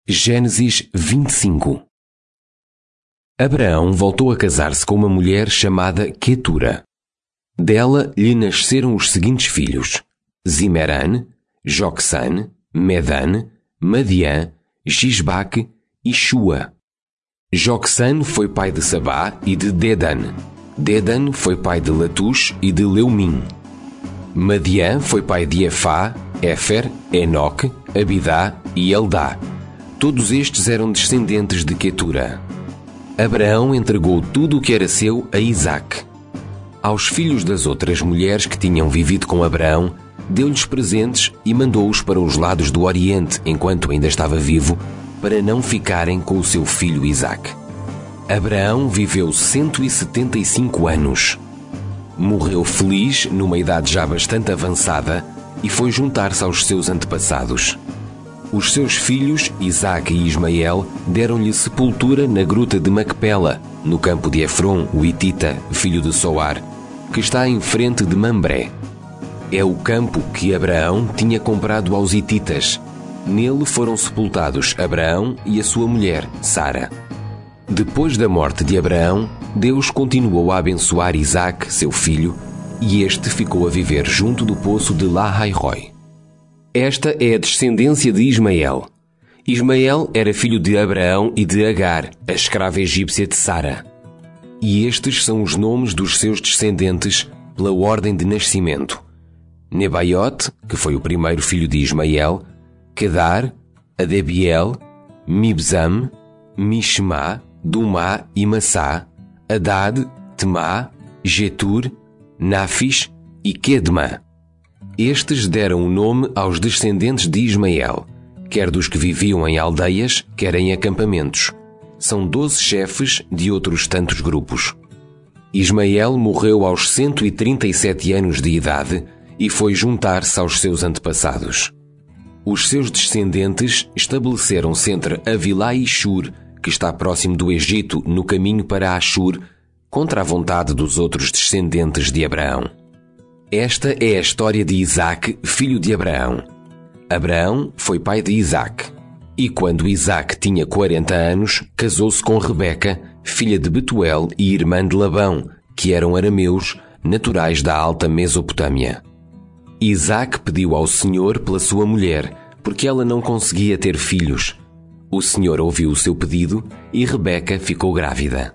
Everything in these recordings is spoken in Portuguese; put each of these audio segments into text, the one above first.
Gênesis 25. Abraão voltou a casar-se com uma mulher chamada Quetura. Dela lhe nasceram os seguintes filhos: Zimerã, Jocsã, Medã, Madiã, Gisbaque e Shua. Jocsã foi pai de Sabá e de Dedã. Dedã foi pai de Latush e de Leumim. Madiã foi pai de Efá, Éfer, Enoque, Abidá e Eldá. Todos estes eram descendentes de Quetura. Abraão entregou tudo o que era seu a Isaque. Aos filhos das outras mulheres que tinham vivido com Abraão, deu-lhes presentes e mandou-os para os lados do Oriente enquanto ainda estava vivo, para não ficarem com o seu filho Isaque. Abraão viveu 175 anos. Morreu feliz numa idade já bastante avançada e foi juntar-se aos seus antepassados. Os seus filhos, Isaque e Ismael, deram-lhe sepultura na gruta de Macpela, no campo de Efron, o Hitita, filho de Soar, que está em frente de Mambré. É o campo que Abraão tinha comprado aos hititas. Nele foram sepultados Abraão e a sua mulher, Sara. Depois da morte de Abraão, Deus continuou a abençoar Isaque, seu filho, e este ficou a viver junto do poço de Lahai-Roi. Esta é a descendência de Ismael. Ismael era filho de Abraão e de Agar, a escrava egípcia de Sara. E estes são os nomes dos seus descendentes pela ordem de nascimento: Nebaiote, que foi o primeiro filho de Ismael, Kedar, Adebiel, Mibzam, Mishma, Dumá e Massá, Hadad, Temá, Getur, Náfis e Quedma. Estes deram o nome aos descendentes de Ismael, quer dos que viviam em aldeias, quer em acampamentos. São 12 chefes de outros tantos grupos. Ismael morreu aos 137 anos de idade e foi juntar-se aos seus antepassados. Os seus descendentes estabeleceram-se entre Avilá e Shur, que está próximo do Egito, no caminho para Ashur, contra a vontade dos outros descendentes de Abraão. Esta é a história de Isaque, filho de Abraão. Abraão foi pai de Isaque. E quando Isaque tinha 40 anos, casou-se com Rebeca, filha de Betuel e irmã de Labão, que eram arameus, naturais da alta Mesopotâmia. Isaque pediu ao Senhor pela sua mulher, porque ela não conseguia ter filhos. O Senhor ouviu o seu pedido e Rebeca ficou grávida.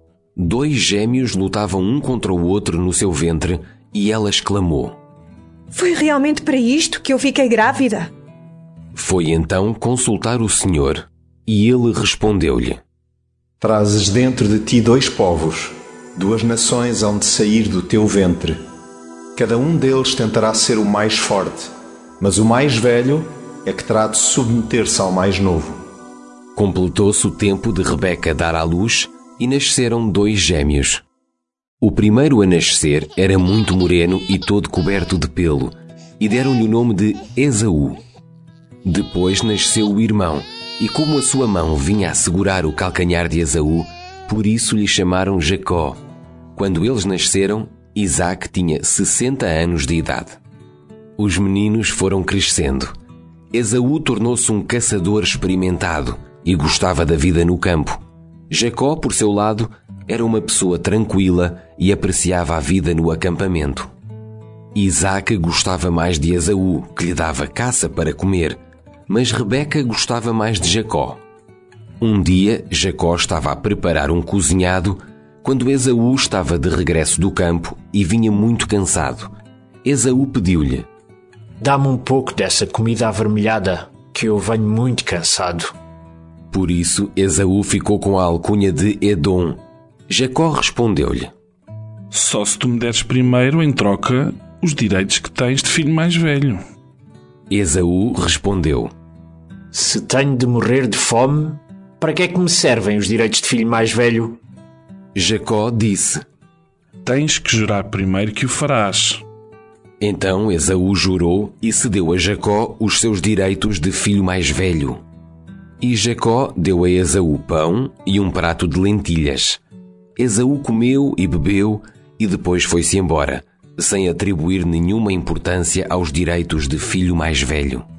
2 gêmeos lutavam um contra o outro no seu ventre e ela exclamou: "Foi realmente para isto que eu fiquei grávida?" Foi então consultar o Senhor e ele respondeu-lhe: "Trazes dentro de ti 2 povos, 2 nações hão de sair do teu ventre. Cada um deles tentará ser o mais forte, mas o mais velho é que terá de submeter-se ao mais novo." Completou-se o tempo de Rebeca dar à luz e nasceram 2 gêmeos. O primeiro a nascer era muito moreno e todo coberto de pelo, e deram-lhe o nome de Esaú. Depois nasceu o irmão, e como a sua mão vinha a segurar o calcanhar de Esaú, por isso lhe chamaram Jacó. Quando eles nasceram, Isaque tinha 60 anos de idade. Os meninos foram crescendo. Esaú tornou-se um caçador experimentado e gostava da vida no campo. Jacó, por seu lado, era uma pessoa tranquila e apreciava a vida no acampamento. Isaque gostava mais de Esaú, que lhe dava caça para comer, mas Rebeca gostava mais de Jacó. Um dia, Jacó estava a preparar um cozinhado quando Esaú estava de regresso do campo e vinha muito cansado. Esaú pediu-lhe: "Dá-me um pouco dessa comida avermelhada, que eu venho muito cansado." Por isso, Esaú ficou com a alcunha de Edom. Jacó respondeu-lhe: "Só se tu me deres primeiro, em troca, os direitos que tens de filho mais velho." Esaú respondeu: "Se tenho de morrer de fome, para que é que me servem os direitos de filho mais velho?" Jacó disse: "Tens que jurar primeiro que o farás." Então Esaú jurou e cedeu a Jacó os seus direitos de filho mais velho. E Jacó deu a Esaú pão e um prato de lentilhas. Esaú comeu e bebeu e depois foi-se embora, sem atribuir nenhuma importância aos direitos de filho mais velho.